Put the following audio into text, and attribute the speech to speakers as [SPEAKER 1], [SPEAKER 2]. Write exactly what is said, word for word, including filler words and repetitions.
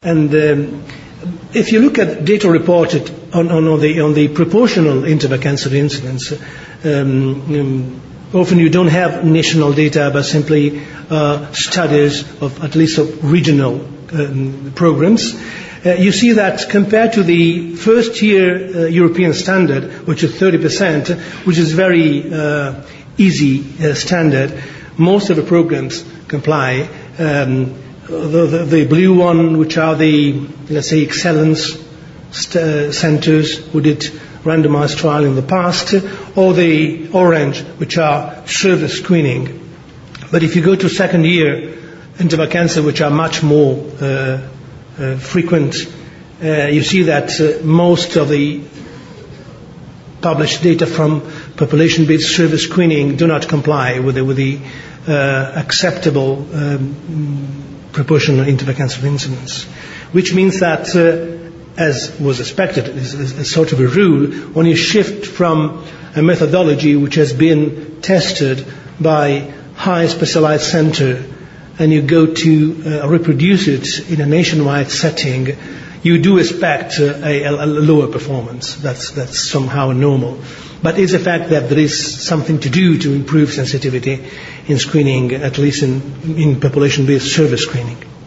[SPEAKER 1] And um, if you look at data reported on, on, on, the, on the proportional interval cancer incidence, um, um, often you don't have national data, but simply uh, studies of at least of regional um, programs. Uh, you see that compared to the first year uh, European standard, which is thirty percent, which is very uh, easy uh, standard, most of the programs comply. Um, the, the, the blue one, which are the, let's say, excellence st- uh, centers who did randomized trial in the past, or the orange, which are service screening. But if you go to second year interval cancer, which are much more uh, uh, frequent, uh, you see that uh, most of the published data from population-based service screening do not comply with the, with the uh, acceptable um, proportional interval cancer incidence, which means that uh, as was expected, as a sort of a rule, when you shift from a methodology which has been tested by high specialized center and you go to uh, reproduce it in a nationwide setting, you do expect uh, a, a lower performance. That's, that's somehow normal. But it's a fact that there is something to do to improve sensitivity in screening, at least in, in population-based service screening.